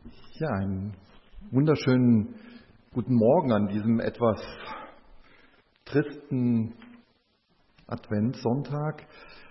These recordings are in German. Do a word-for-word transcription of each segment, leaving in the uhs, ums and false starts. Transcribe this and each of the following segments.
Ja, einen wunderschönen guten Morgen an diesem etwas tristen Adventssonntag.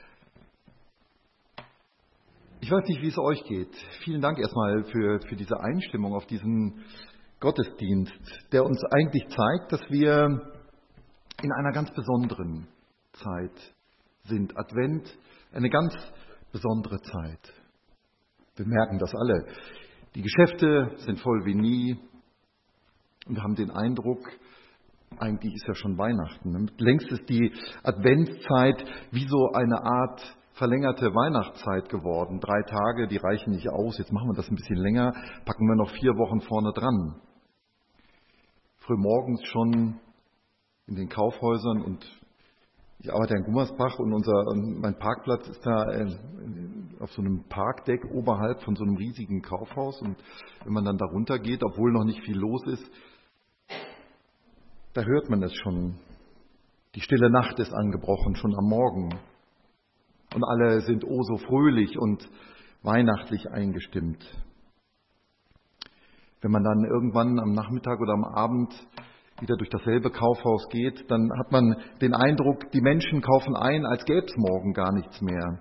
Ich weiß nicht, wie es euch geht. Vielen Dank erstmal für, für diese Einstimmung auf diesen Gottesdienst, der uns eigentlich zeigt, dass wir in einer ganz besonderen Zeit sind. Advent, eine ganz besondere Zeit. Wir merken das alle. Die Geschäfte sind voll wie nie und wir haben den Eindruck, eigentlich ist ja schon Weihnachten. Längst ist die Adventszeit wie so eine Art verlängerte Weihnachtszeit geworden. Drei Tage, die reichen nicht aus. Jetzt machen wir das ein bisschen länger, packen wir noch vier Wochen vorne dran. Frühmorgens schon in den Kaufhäusern und ich arbeite in Gummersbach und unser, mein Parkplatz ist da auf so einem Parkdeck oberhalb von so einem riesigen Kaufhaus. Und wenn man dann da runter geht, obwohl noch nicht viel los ist, da hört man es schon. Die stille Nacht ist angebrochen, schon am Morgen. Und alle sind oh so fröhlich und weihnachtlich eingestimmt. Wenn man dann irgendwann am Nachmittag oder am Abend wieder durch dasselbe Kaufhaus geht, dann hat man den Eindruck, die Menschen kaufen ein, als gäbe es morgen gar nichts mehr.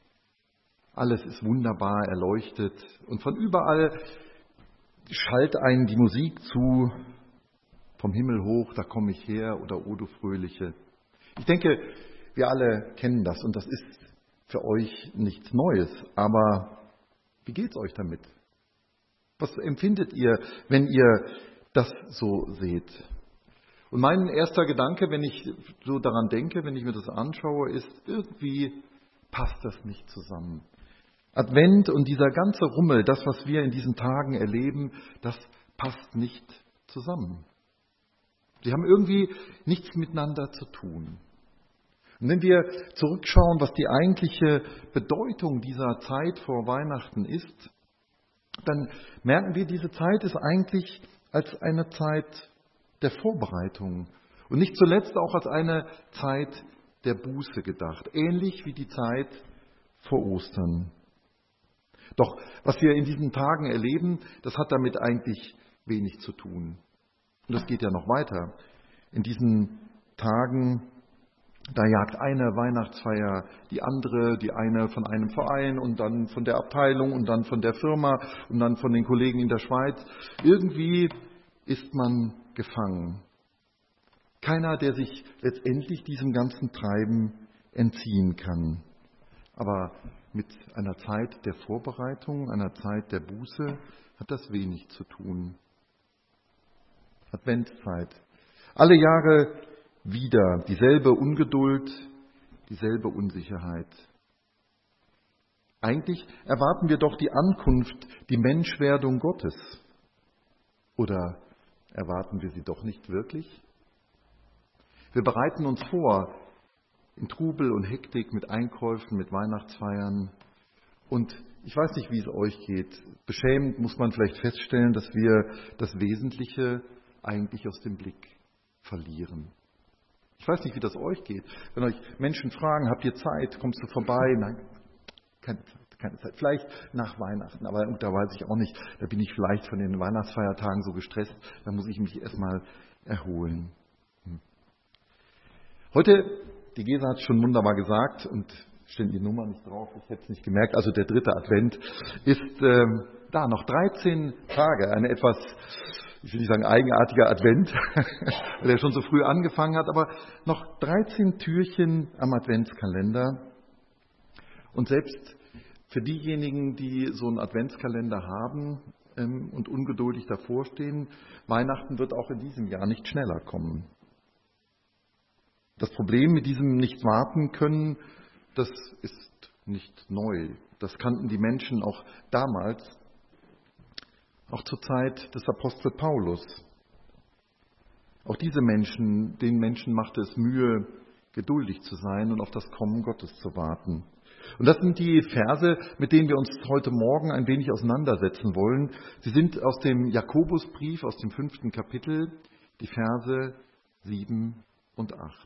Alles ist wunderbar erleuchtet und von überall schallt einen die Musik zu, vom Himmel hoch, da komme ich her oder O du Fröhliche. Ich denke, wir alle kennen das und das ist für euch nichts Neues, aber wie geht's euch damit? Was empfindet ihr, wenn ihr das so seht? Und mein erster Gedanke, wenn ich so daran denke, wenn ich mir das anschaue, ist, irgendwie passt das nicht zusammen. Advent und dieser ganze Rummel, das, was wir in diesen Tagen erleben, das passt nicht zusammen. Sie haben irgendwie nichts miteinander zu tun. Und wenn wir zurückschauen, was die eigentliche Bedeutung dieser Zeit vor Weihnachten ist, dann merken wir, diese Zeit ist eigentlich als eine Zeit der Vorbereitung und nicht zuletzt auch als eine Zeit der Buße gedacht, ähnlich wie die Zeit vor Ostern. Doch was wir in diesen Tagen erleben, das hat damit eigentlich wenig zu tun. Und das geht ja noch weiter. In diesen Tagen, da jagt eine Weihnachtsfeier die andere, die eine von einem Verein und dann von der Abteilung und dann von der Firma und dann von den Kollegen in der Schweiz. Irgendwie ist man gefangen. Keiner, der sich letztendlich diesem ganzen Treiben entziehen kann. Aber mit einer Zeit der Vorbereitung, einer Zeit der Buße hat das wenig zu tun. Adventszeit. Alle Jahre wieder dieselbe Ungeduld, dieselbe Unsicherheit. Eigentlich erwarten wir doch die Ankunft, die Menschwerdung Gottes. Oder erwarten wir sie doch nicht wirklich? Wir bereiten uns vor in Trubel und Hektik mit Einkäufen, mit Weihnachtsfeiern. Und ich weiß nicht, wie es euch geht. Beschämend muss man vielleicht feststellen, dass wir das Wesentliche eigentlich aus dem Blick verlieren. Ich weiß nicht, wie das euch geht. Wenn euch Menschen fragen, habt ihr Zeit, kommst du vorbei? Nein, keine Zeit, keine Zeit. Vielleicht nach Weihnachten, aber da weiß ich auch nicht, da bin ich vielleicht von den Weihnachtsfeiertagen so gestresst, da muss ich mich erstmal erholen. Hm. Heute, die Gesa hat es schon wunderbar gesagt und stehen die Nummer nicht drauf, ich hätte es nicht gemerkt, also der dritte Advent ist ähm, da, noch dreizehn Tage, eine etwas, ich will nicht sagen eigenartiger Advent, der schon so früh angefangen hat, aber noch dreizehn Türchen am Adventskalender. Und selbst für diejenigen, die so einen Adventskalender haben ähm, und ungeduldig davor stehen, Weihnachten wird auch in diesem Jahr nicht schneller kommen. Das Problem mit diesem Nicht-Warten können, das ist nicht neu. Das kannten die Menschen auch damals, auch zur Zeit des Apostel Paulus. Auch diese Menschen, den Menschen machte es Mühe, geduldig zu sein und auf das Kommen Gottes zu warten. Und das sind die Verse, mit denen wir uns heute Morgen ein wenig auseinandersetzen wollen. Sie sind aus dem Jakobusbrief, aus dem fünften Kapitel, die Verse sieben und acht.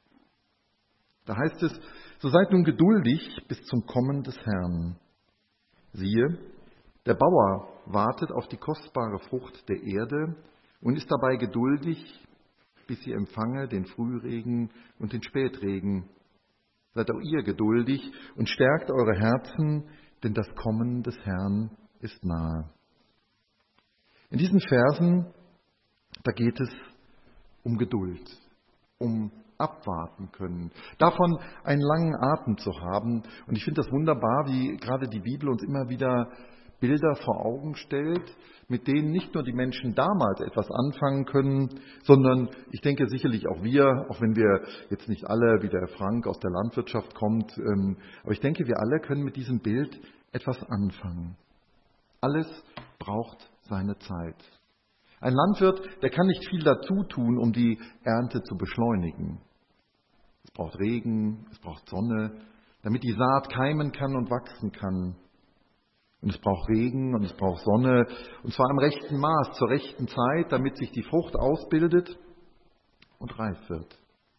Da heißt es, so seid nun geduldig bis zum Kommen des Herrn. Siehe, der Bauer wartet auf die kostbare Frucht der Erde und ist dabei geduldig, bis sie empfange den Frühregen und den Spätregen. Seid auch ihr geduldig und stärkt eure Herzen, denn das Kommen des Herrn ist nahe. In diesen Versen, da geht es um Geduld, um abwarten können, davon einen langen Atem zu haben. Und ich finde das wunderbar, wie gerade die Bibel uns immer wieder Bilder vor Augen stellt, mit denen nicht nur die Menschen damals etwas anfangen können, sondern ich denke sicherlich auch wir, auch wenn wir jetzt nicht alle, wie der Frank aus der Landwirtschaft kommt, ähm, aber ich denke, wir alle können mit diesem Bild etwas anfangen. Alles braucht seine Zeit. Ein Landwirt, der kann nicht viel dazu tun, um die Ernte zu beschleunigen. Es braucht Regen, es braucht Sonne, damit die Saat keimen kann und wachsen kann. Und es braucht Regen und es braucht Sonne, und zwar im rechten Maß, zur rechten Zeit, damit sich die Frucht ausbildet und reif wird.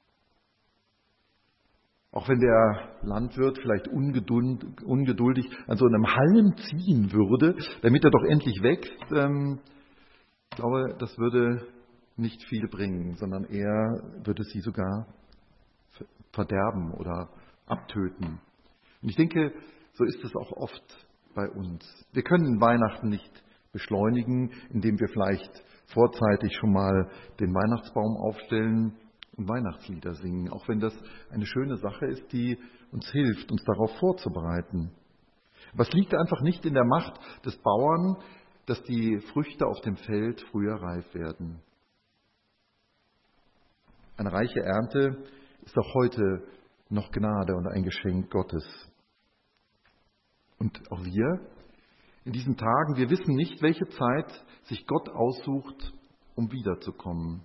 Auch wenn der Landwirt vielleicht ungeduldig an so einem Halm ziehen würde, damit er doch endlich wächst, ähm, ich glaube, das würde nicht viel bringen, sondern eher würde sie sogar verderben oder abtöten. Und ich denke, so ist es auch oft bei uns. Wir können Weihnachten nicht beschleunigen, indem wir vielleicht vorzeitig schon mal den Weihnachtsbaum aufstellen und Weihnachtslieder singen, auch wenn das eine schöne Sache ist, die uns hilft, uns darauf vorzubereiten. Aber es liegt einfach nicht in der Macht des Bauern, dass die Früchte auf dem Feld früher reif werden. Eine reiche Ernte ist auch heute noch Gnade und ein Geschenk Gottes. Und auch wir in diesen Tagen, wir wissen nicht, welche Zeit sich Gott aussucht, um wiederzukommen.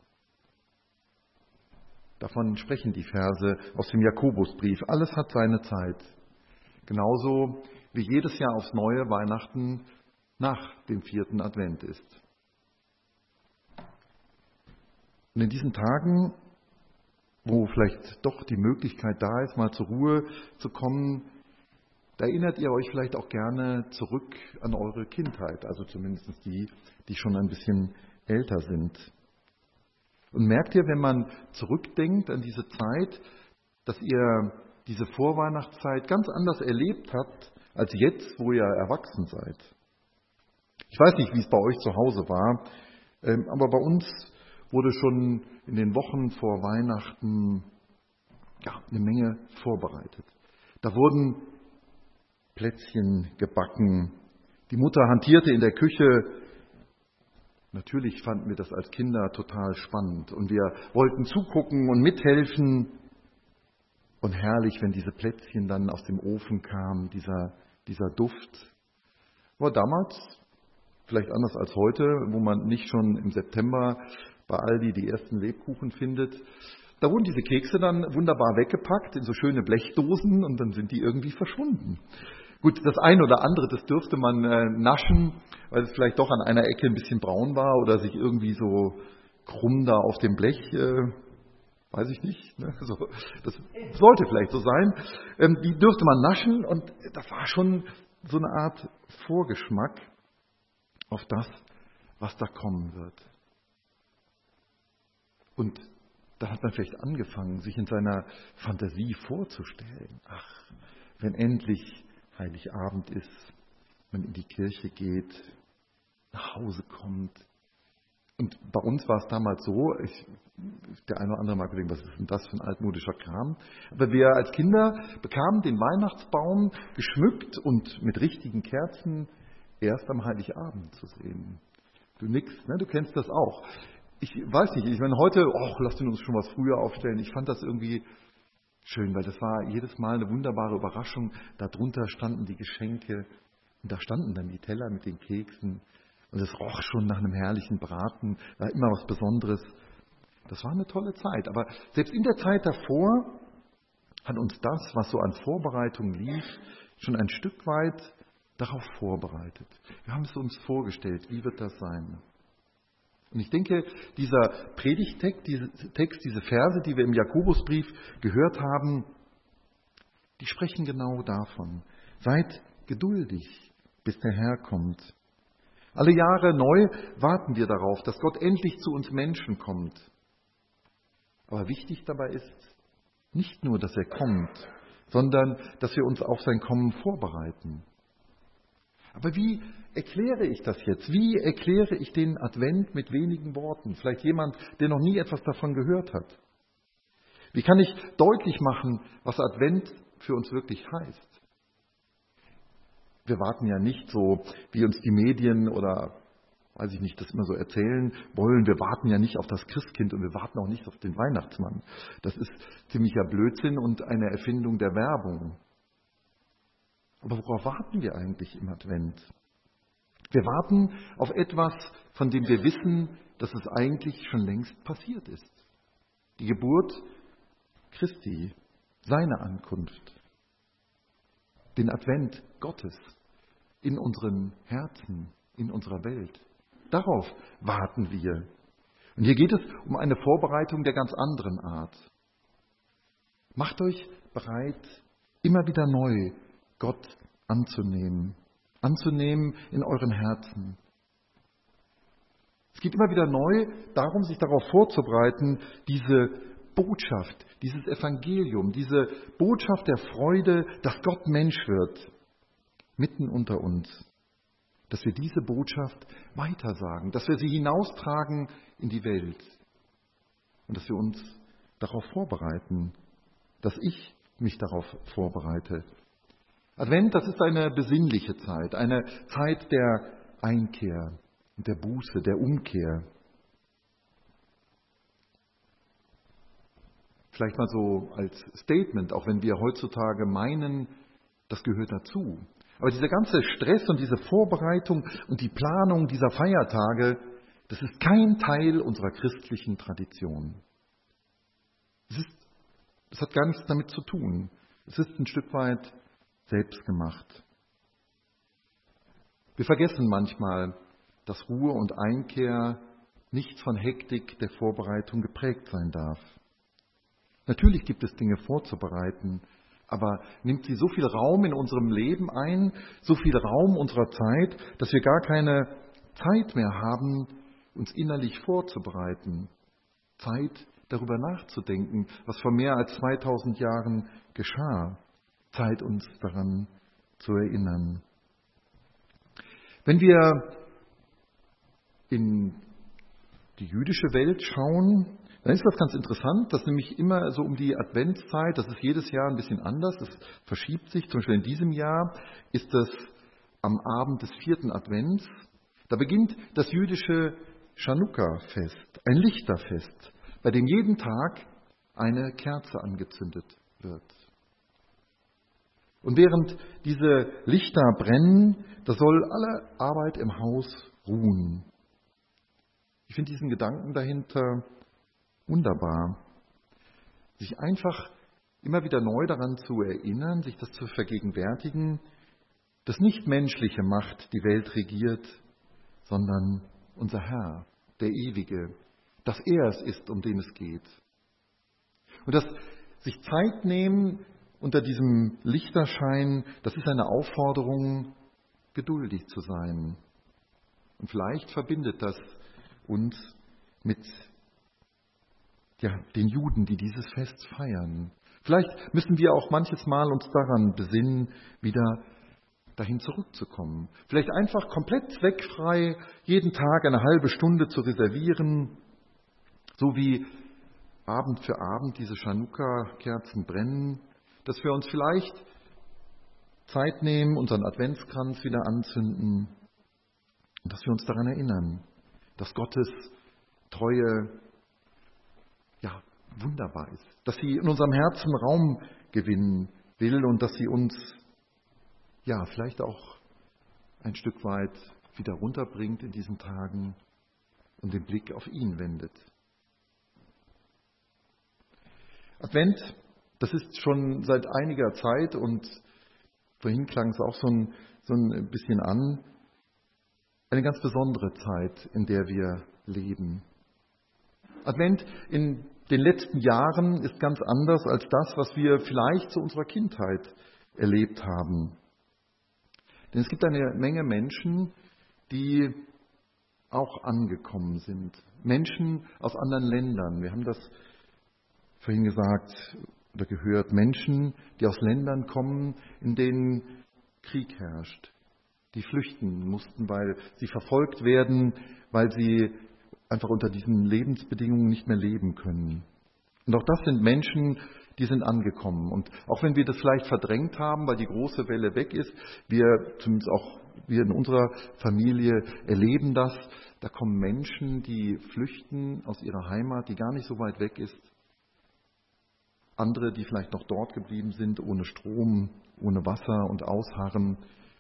Davon sprechen die Verse aus dem Jakobusbrief. Alles hat seine Zeit. Genauso wie jedes Jahr aufs neue Weihnachten nach dem vierten Advent ist. Und in diesen Tagen, wo vielleicht doch die Möglichkeit da ist, mal zur Ruhe zu kommen, da erinnert ihr euch vielleicht auch gerne zurück an eure Kindheit, also zumindest die, die schon ein bisschen älter sind. Und merkt ihr, wenn man zurückdenkt an diese Zeit, dass ihr diese Vorweihnachtszeit ganz anders erlebt habt, als jetzt, wo ihr erwachsen seid? Ich weiß nicht, wie es bei euch zu Hause war, aber bei uns wurde schon in den Wochen vor Weihnachten ja, eine Menge vorbereitet. Da wurden Plätzchen gebacken. Die Mutter hantierte in der Küche. Natürlich fanden wir das als Kinder total spannend und wir wollten zugucken und mithelfen. Und herrlich, wenn diese Plätzchen dann aus dem Ofen kamen, dieser, dieser Duft. Aber damals, vielleicht anders als heute, wo man nicht schon im September bei Aldi die ersten Lebkuchen findet, da wurden diese Kekse dann wunderbar weggepackt in so schöne Blechdosen und dann sind die irgendwie verschwunden. Gut, das eine oder andere, das dürfte man äh, naschen, weil es vielleicht doch an einer Ecke ein bisschen braun war oder sich irgendwie so krumm da auf dem Blech, äh, weiß ich nicht, ne? So, das sollte vielleicht so sein. Ähm, die dürfte man naschen und das war schon so eine Art Vorgeschmack auf das, was da kommen wird. Und da hat man vielleicht angefangen, sich in seiner Fantasie vorzustellen, ach, wenn endlich Heiligabend ist, man in die Kirche geht, nach Hause kommt. Und bei uns war es damals so, ich, der eine oder andere mag denken, was ist denn das für ein altmodischer Kram? Aber wir als Kinder bekamen den Weihnachtsbaum geschmückt und mit richtigen Kerzen erst am Heiligabend zu sehen. Du nix, ne? Du kennst das auch. Ich weiß nicht, ich meine heute, oh, lasst uns schon was früher aufstellen. Ich fand das irgendwie schön, weil das war jedes Mal eine wunderbare Überraschung. Darunter standen die Geschenke und da standen dann die Teller mit den Keksen und es roch schon nach einem herrlichen Braten, war immer was Besonderes. Das war eine tolle Zeit, aber selbst in der Zeit davor hat uns das, was so an Vorbereitung lief, schon ein Stück weit darauf vorbereitet. Wir haben es uns vorgestellt, wie wird das sein? Und ich denke, dieser Predigtext, diese, Text, diese Verse, die wir im Jakobusbrief gehört haben, die sprechen genau davon. Seid geduldig, bis der Herr kommt. Alle Jahre neu warten wir darauf, dass Gott endlich zu uns Menschen kommt. Aber wichtig dabei ist nicht nur, dass er kommt, sondern dass wir uns auf sein Kommen vorbereiten. Aber wie erkläre ich das jetzt? Wie erkläre ich den Advent mit wenigen Worten? Vielleicht jemand, der noch nie etwas davon gehört hat. Wie kann ich deutlich machen, was Advent für uns wirklich heißt? Wir warten ja nicht so, wie uns die Medien oder, weiß ich nicht, das immer so erzählen wollen. Wir warten ja nicht auf das Christkind und wir warten auch nicht auf den Weihnachtsmann. Das ist ziemlicher Blödsinn und eine Erfindung der Werbung. Aber worauf warten wir eigentlich im Advent? Wir warten auf etwas, von dem wir wissen, dass es eigentlich schon längst passiert ist. Die Geburt Christi, seine Ankunft. Den Advent Gottes in unseren Herzen, in unserer Welt. Darauf warten wir. Und hier geht es um eine Vorbereitung der ganz anderen Art. Macht euch bereit, immer wieder neu Gott anzunehmen, anzunehmen in euren Herzen. Es geht immer wieder neu darum, sich darauf vorzubereiten, diese Botschaft, dieses Evangelium, diese Botschaft der Freude, dass Gott Mensch wird, mitten unter uns, dass wir diese Botschaft weitersagen, dass wir sie hinaustragen in die Welt und dass wir uns darauf vorbereiten, dass ich mich darauf vorbereite. Advent, das ist eine besinnliche Zeit, eine Zeit der Einkehr und der Buße, der Umkehr. Vielleicht mal so als Statement, auch wenn wir heutzutage meinen, das gehört dazu. Aber dieser ganze Stress und diese Vorbereitung und die Planung dieser Feiertage, das ist kein Teil unserer christlichen Tradition. Es ist, es hat gar nichts damit zu tun. Es ist ein Stück weit selbst gemacht. Wir vergessen manchmal, dass Ruhe und Einkehr nicht von Hektik der Vorbereitung geprägt sein darf. Natürlich gibt es Dinge vorzubereiten, aber nimmt sie so viel Raum in unserem Leben ein, so viel Raum unserer Zeit, dass wir gar keine Zeit mehr haben, uns innerlich vorzubereiten. Zeit, darüber nachzudenken, was vor mehr als zweitausend Jahren geschah. Zeit, uns daran zu erinnern. Wenn wir in die jüdische Welt schauen, dann ist das ganz interessant, dass nämlich immer so um die Adventszeit, das ist jedes Jahr ein bisschen anders, es verschiebt sich. Zum Beispiel in diesem Jahr ist es am Abend des vierten Advents. Da beginnt das jüdische Chanukka-Fest, ein Lichterfest, bei dem jeden Tag eine Kerze angezündet wird. Und während diese Lichter brennen, da soll alle Arbeit im Haus ruhen. Ich finde diesen Gedanken dahinter wunderbar. Sich einfach immer wieder neu daran zu erinnern, sich das zu vergegenwärtigen, dass nicht menschliche Macht die Welt regiert, sondern unser Herr, der Ewige, dass er es ist, um den es geht. Und das sich Zeit nehmen unter diesem Lichterschein, das ist eine Aufforderung, geduldig zu sein. Und vielleicht verbindet das uns mit ja, den Juden, die dieses Fest feiern. Vielleicht müssen wir auch manches Mal uns daran besinnen, wieder dahin zurückzukommen. Vielleicht einfach komplett zweckfrei jeden Tag eine halbe Stunde zu reservieren, so wie Abend für Abend diese Chanukka-Kerzen brennen, dass wir uns vielleicht Zeit nehmen, unseren Adventskranz wieder anzünden und dass wir uns daran erinnern, dass Gottes Treue ja wunderbar ist, dass sie in unserem Herzen Raum gewinnen will und dass sie uns ja vielleicht auch ein Stück weit wieder runterbringt in diesen Tagen und den Blick auf ihn wendet. Advent, das ist schon seit einiger Zeit und vorhin klang es auch so ein, so ein bisschen an, eine ganz besondere Zeit, in der wir leben. Advent in den letzten Jahren ist ganz anders als das, was wir vielleicht zu unserer Kindheit erlebt haben. Denn es gibt eine Menge Menschen, die auch angekommen sind. Menschen aus anderen Ländern. Wir haben das vorhin gesagt oder gehört. Menschen, die aus Ländern kommen, in denen Krieg herrscht. Die flüchten mussten, weil sie verfolgt werden, weil sie einfach unter diesen Lebensbedingungen nicht mehr leben können. Und auch das sind Menschen, die sind angekommen. Und auch wenn wir das vielleicht verdrängt haben, weil die große Welle weg ist, wir, zumindest auch wir in unserer Familie, erleben das. Da kommen Menschen, die flüchten aus ihrer Heimat, die gar nicht so weit weg ist. Andere, die vielleicht noch dort geblieben sind, ohne Strom, ohne Wasser und ausharren.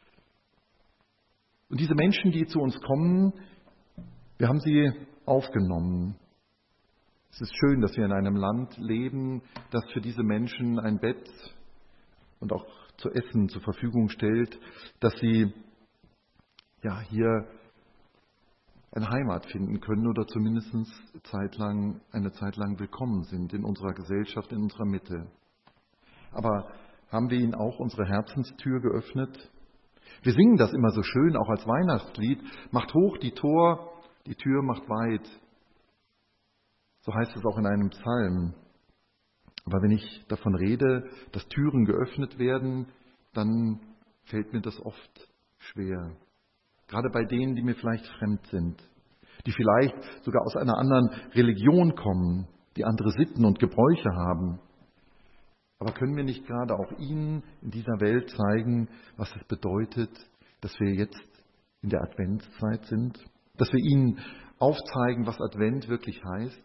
Und diese Menschen, die zu uns kommen, wir haben sie aufgenommen. Es ist schön, dass wir in einem Land leben, das für diese Menschen ein Bett und auch zu essen zur Verfügung stellt, dass sie ja hier eine Heimat finden können oder zumindest zeitlang, eine Zeit lang willkommen sind in unserer Gesellschaft, in unserer Mitte. Aber haben wir ihnen auch unsere Herzenstür geöffnet? Wir singen das immer so schön, auch als Weihnachtslied. Macht hoch die Tor, die Tür macht weit. So heißt es auch in einem Psalm. Aber wenn ich davon rede, dass Türen geöffnet werden, dann fällt mir das oft schwer. Gerade bei denen, die mir vielleicht fremd sind, die vielleicht sogar aus einer anderen Religion kommen, die andere Sitten und Gebräuche haben. Aber können wir nicht gerade auch ihnen in dieser Welt zeigen, was es bedeutet, dass wir jetzt in der Adventszeit sind? Dass wir ihnen aufzeigen, was Advent wirklich heißt?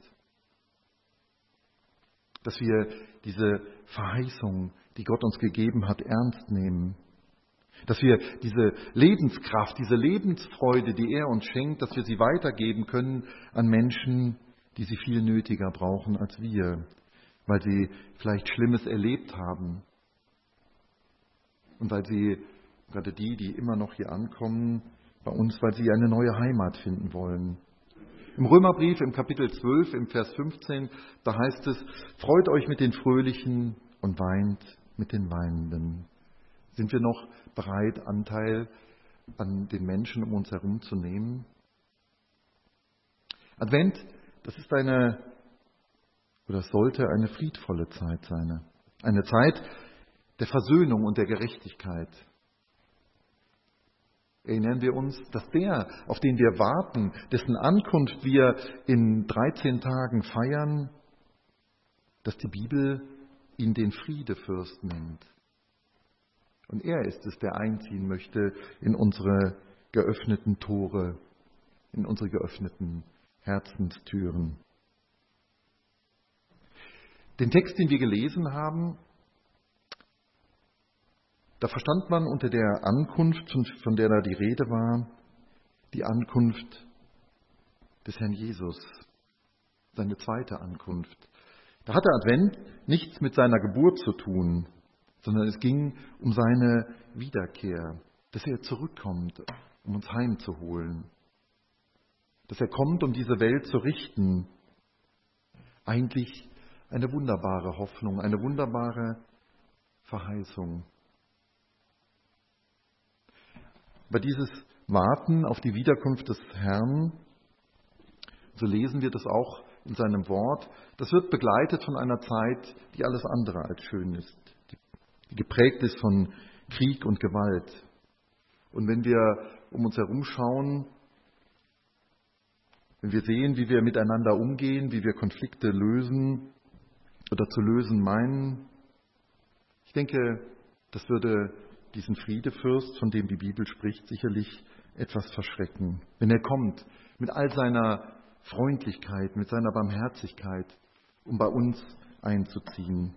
Dass wir diese Verheißung, die Gott uns gegeben hat, ernst nehmen. Dass wir diese Lebenskraft, diese Lebensfreude, die er uns schenkt, dass wir sie weitergeben können an Menschen, die sie viel nötiger brauchen als wir, weil sie vielleicht Schlimmes erlebt haben. Und weil sie, gerade die, die immer noch hier ankommen, bei uns, weil sie eine neue Heimat finden wollen. Im Römerbrief, im Kapitel zwölf, im Vers fünfzehn, da heißt es, freut euch mit den Fröhlichen und weint mit den Weinenden. Sind wir noch bereit, Anteil an den Menschen um uns herum zu nehmen? Advent, das ist eine, oder sollte eine friedvolle Zeit sein. Eine Zeit der Versöhnung und der Gerechtigkeit. Erinnern wir uns, dass der, auf den wir warten, dessen Ankunft wir in dreizehn Tagen feiern, dass die Bibel ihn den Friedefürst nennt. Und er ist es, der einziehen möchte in unsere geöffneten Tore, in unsere geöffneten Herzenstüren. Den Text, den wir gelesen haben, da verstand man unter der Ankunft, von der da die Rede war, die Ankunft des Herrn Jesus, seine zweite Ankunft. Da hatte Advent nichts mit seiner Geburt zu tun, sondern es ging um seine Wiederkehr, dass er zurückkommt, um uns heimzuholen, dass er kommt, um diese Welt zu richten. Eigentlich eine wunderbare Hoffnung, eine wunderbare Verheißung. Aber dieses Warten auf die Wiederkunft des Herrn, so lesen wir das auch in seinem Wort, das wird begleitet von einer Zeit, die alles andere als schön ist, die geprägt ist von Krieg und Gewalt. Und wenn wir um uns herum schauen, wenn wir sehen, wie wir miteinander umgehen, wie wir Konflikte lösen oder zu lösen meinen, ich denke, das würde diesen Friedefürst, von dem die Bibel spricht, sicherlich etwas verschrecken. Wenn er kommt mit all seiner Freundlichkeit, mit seiner Barmherzigkeit, um bei uns einzuziehen.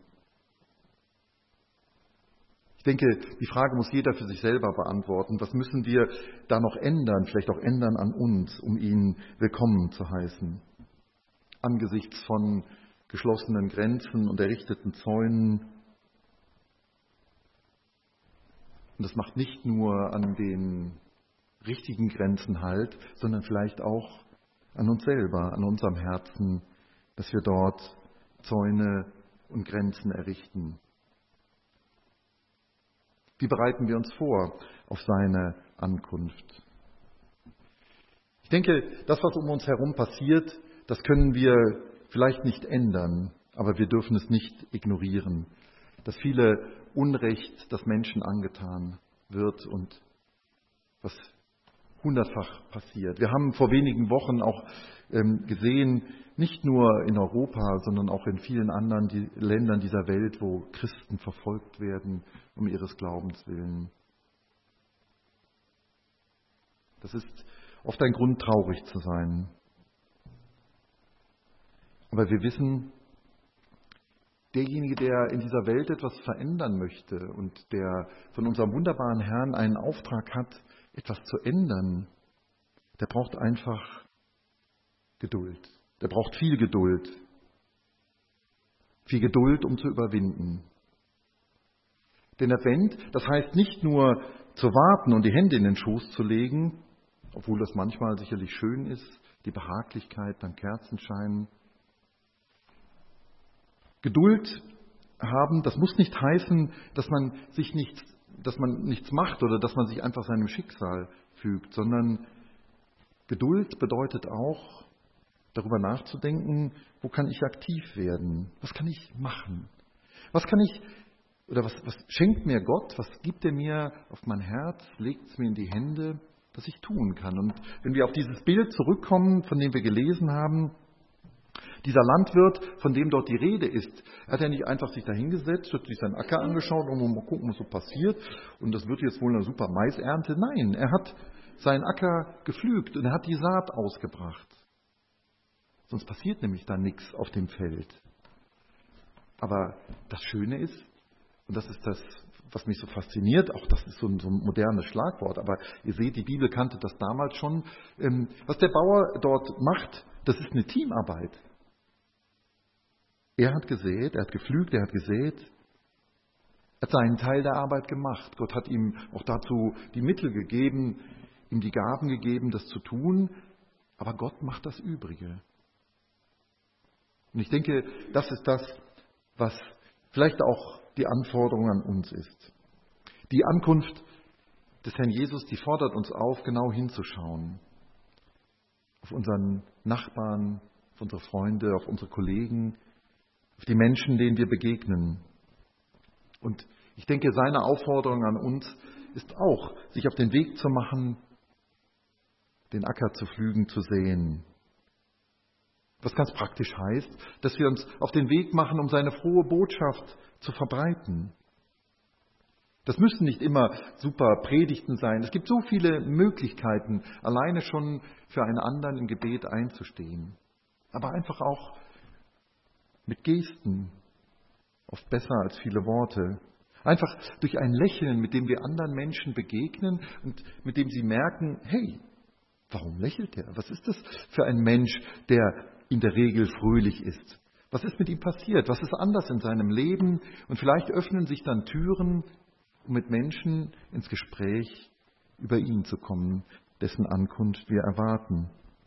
Ich denke, die Frage muss jeder für sich selber beantworten. Was müssen wir da noch ändern, vielleicht auch ändern an uns, um ihn willkommen zu heißen? Angesichts von geschlossenen Grenzen und errichteten Zäunen. Und das macht nicht nur an den richtigen Grenzen Halt, sondern vielleicht auch an uns selber, an unserem Herzen, dass wir dort Zäune und Grenzen errichten. Wie bereiten wir uns vor auf seine Ankunft? denke, das, was um uns herum passiert, das können wir vielleicht nicht ändern, aber wir dürfen es nicht ignorieren. Dass viele Unrecht, das Menschen angetan wird und was hundertfach passiert. Wir haben vor wenigen Wochen auch ähm, gesehen, nicht nur in Europa, sondern auch in vielen anderen die Ländern dieser Welt, wo Christen verfolgt werden um ihres Glaubens willen. Das ist oft ein Grund, traurig zu sein. Aber wir wissen, derjenige, der in dieser Welt etwas verändern möchte und der von unserem wunderbaren Herrn einen Auftrag hat, etwas zu ändern, der braucht einfach Geduld. Der braucht viel Geduld. Viel Geduld, um zu überwinden. Den Advent, das heißt nicht nur zu warten und die Hände in den Schoß zu legen, obwohl das manchmal sicherlich schön ist, die Behaglichkeit beim Kerzenschein. Geduld haben, das muss nicht heißen, dass man sich nichts, dass man nichts macht oder dass man sich einfach seinem Schicksal fügt, sondern Geduld bedeutet auch, darüber nachzudenken, wo kann ich aktiv werden? Was kann ich machen? Was kann ich, oder was, was schenkt mir Gott? Was gibt er mir auf mein Herz? Legt es mir in die Hände, dass ich tun kann? Und wenn wir auf dieses Bild zurückkommen, von dem wir gelesen haben, dieser Landwirt, von dem dort die Rede ist, hat er nicht einfach sich dahingesetzt, hat sich seinen Acker angeschaut und mal gucken, was so passiert. Und das wird jetzt wohl eine super Maisernte. Nein, er hat seinen Acker gepflügt und er hat die Saat ausgebracht. Sonst passiert nämlich da nichts auf dem Feld. Aber das Schöne ist, und das ist das, was mich so fasziniert, auch das ist so ein, so ein modernes Schlagwort, aber ihr seht, die Bibel kannte das damals schon, ähm, was der Bauer dort macht, das ist eine Teamarbeit. Er hat gesät, er hat gepflügt, er hat gesät, er hat seinen Teil der Arbeit gemacht. Gott hat ihm auch dazu die Mittel gegeben, ihm die Gaben gegeben, das zu tun, aber Gott macht das Übrige. Und ich denke, das ist das, was vielleicht auch die Anforderung an uns ist. Die Ankunft des Herrn Jesus, die fordert uns auf, genau hinzuschauen. Auf unseren Nachbarn, auf unsere Freunde, auf unsere Kollegen, auf die Menschen, denen wir begegnen. Und ich denke, seine Aufforderung an uns ist auch, sich auf den Weg zu machen, den Acker zu pflügen, zu säen. Was ganz praktisch heißt, dass wir uns auf den Weg machen, um seine frohe Botschaft zu verbreiten. Das müssen nicht immer super Predigten sein. Es gibt so viele Möglichkeiten, alleine schon für einen anderen im Gebet einzustehen. Aber einfach auch mit Gesten, oft besser als viele Worte. Einfach durch ein Lächeln, mit dem wir anderen Menschen begegnen und mit dem sie merken, hey, warum lächelt er? Was ist das für ein Mensch, der in der Regel fröhlich ist? Was ist mit ihm passiert? Was ist anders in seinem Leben? Und vielleicht öffnen sich dann Türen, um mit Menschen ins Gespräch über ihn zu kommen, dessen Ankunft wir erwarten.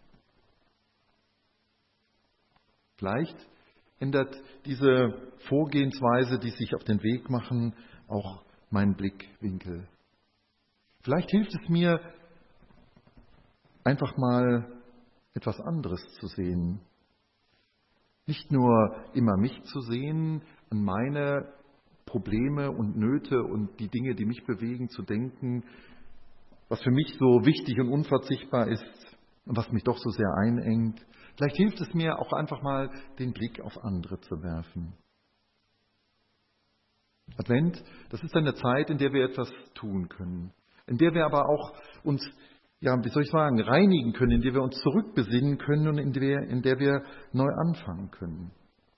Vielleicht ändert diese Vorgehensweise, die sich auf den Weg machen, auch meinen Blickwinkel. Vielleicht hilft es mir, einfach mal etwas anderes zu sehen. Nicht nur immer mich zu sehen, an meine Probleme und Nöte und die Dinge, die mich bewegen, zu denken, was für mich so wichtig und unverzichtbar ist und was mich doch so sehr einengt. Vielleicht hilft es mir auch einfach mal, den Blick auf andere zu werfen. Advent, das ist eine Zeit, in der wir etwas tun können, in der wir aber auch uns, ja, wie soll ich sagen, reinigen können, in der wir uns zurückbesinnen können und in der, in der wir neu anfangen können.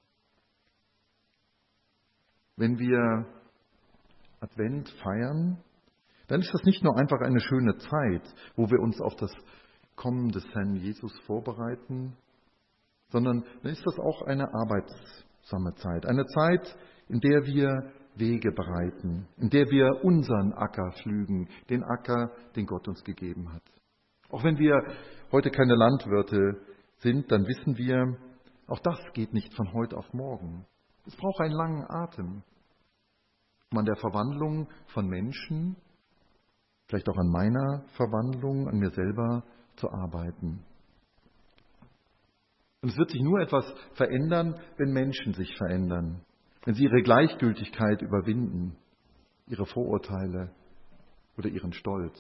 Wenn wir Advent feiern, dann ist das nicht nur einfach eine schöne Zeit, wo wir uns auf das Kommen des Herrn Jesus vorbereiten, sondern dann ist das auch eine arbeitsame Zeit. Eine Zeit, in der wir Wege bereiten, in der wir unseren Acker pflügen, den Acker, den Gott uns gegeben hat. Auch wenn wir heute keine Landwirte sind, dann wissen wir, auch das geht nicht von heute auf morgen. Es braucht einen langen Atem, um an der Verwandlung von Menschen, vielleicht auch an meiner Verwandlung, an mir selber zu arbeiten. Und es wird sich nur etwas verändern, wenn Menschen sich verändern, wenn sie ihre Gleichgültigkeit überwinden, ihre Vorurteile oder ihren Stolz.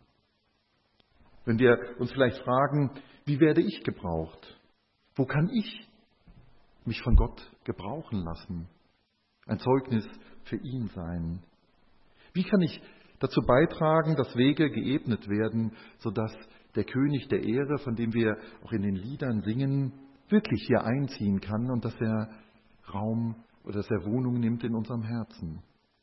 Wenn wir uns vielleicht fragen, wie werde ich gebraucht? Wo kann ich mich von Gott gebrauchen lassen? Ein Zeugnis für ihn sein. Wie kann ich dazu beitragen, dass Wege geebnet werden, sodass der König der Ehre, von dem wir auch in den Liedern singen, wirklich hier einziehen kann und dass er Raum oder dass er Wohnung nimmt in unserem Herzen.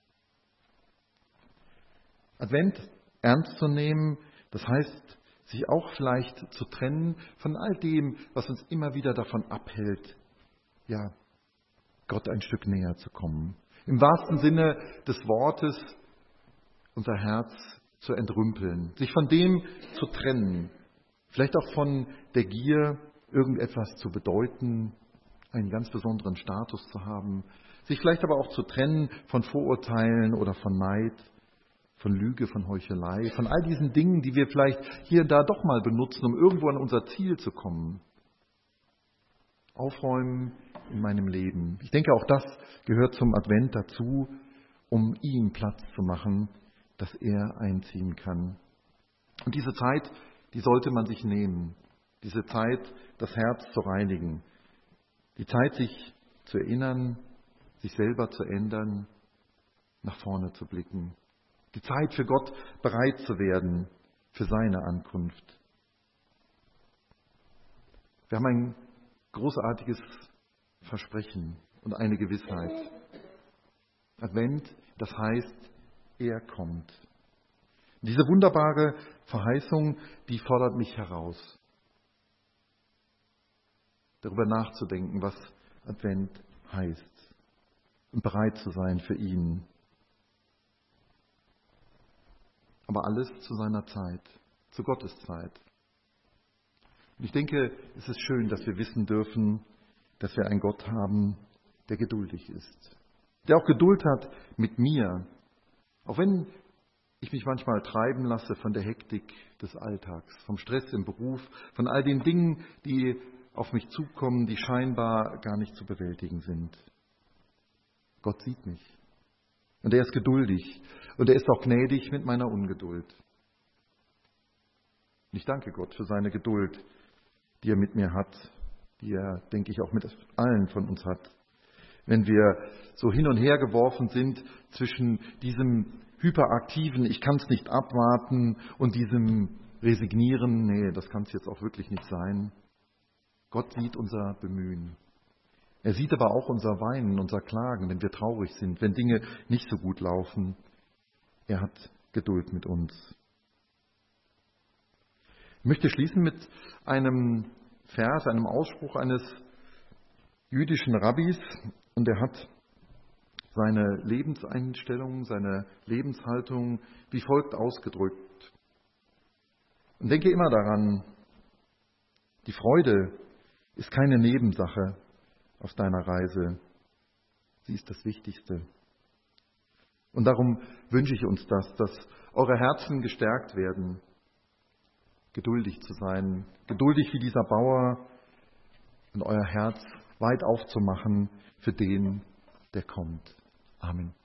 Advent ernst zu nehmen, das heißt, sich auch vielleicht zu trennen von all dem, was uns immer wieder davon abhält, ja, Gott ein Stück näher zu kommen. Im wahrsten Sinne des Wortes unser Herz zu entrümpeln, sich von dem zu trennen, vielleicht auch von der Gier, irgendetwas zu bedeuten, einen ganz besonderen Status zu haben, sich vielleicht aber auch zu trennen von Vorurteilen oder von Neid, von Lüge, von Heuchelei, von all diesen Dingen, die wir vielleicht hier und da doch mal benutzen, um irgendwo an unser Ziel zu kommen. Aufräumen in meinem Leben. Ich denke, auch das gehört zum Advent dazu, um ihm Platz zu machen, dass er einziehen kann. Und diese Zeit, die sollte man sich nehmen. Diese Zeit, das Herz zu reinigen. Die Zeit, sich zu erinnern, sich selber zu ändern, nach vorne zu blicken. Die Zeit für Gott bereit zu werden, für seine Ankunft. Wir haben ein großartiges Versprechen und eine Gewissheit. Advent, das heißt, er kommt. Diese wunderbare Verheißung, die fordert mich heraus, darüber nachzudenken, was Advent heißt und bereit zu sein für ihn. Aber alles zu seiner Zeit, zu Gottes Zeit. Und ich denke, es ist schön, dass wir wissen dürfen, dass wir einen Gott haben, der geduldig ist. Der auch Geduld hat mit mir. Auch wenn ich mich manchmal treiben lasse von der Hektik des Alltags, vom Stress im Beruf, von all den Dingen, die auf mich zukommen, die scheinbar gar nicht zu bewältigen sind. Gott sieht mich. Und er ist geduldig. Und er ist auch gnädig mit meiner Ungeduld. Und ich danke Gott für seine Geduld, die er mit mir hat, die er, denke ich, auch mit allen von uns hat. Wenn wir so hin und her geworfen sind zwischen diesem hyperaktiven, ich kann es nicht abwarten, und diesem Resignieren, nee, das kann es jetzt auch wirklich nicht sein. Gott sieht unser Bemühen. Er sieht aber auch unser Weinen, unser Klagen, wenn wir traurig sind, wenn Dinge nicht so gut laufen. Er hat Geduld mit uns. Ich möchte schließen mit einem Vers, einem Ausspruch eines jüdischen Rabbis. Und er hat seine Lebenseinstellung, seine Lebenshaltung wie folgt ausgedrückt. Und denke immer daran, die Freude ist keine Nebensache auf deiner Reise. Sie ist das Wichtigste. Und darum wünsche ich uns das, dass eure Herzen gestärkt werden, geduldig zu sein, geduldig wie dieser Bauer und euer Herz weit aufzumachen für den, der kommt. Amen.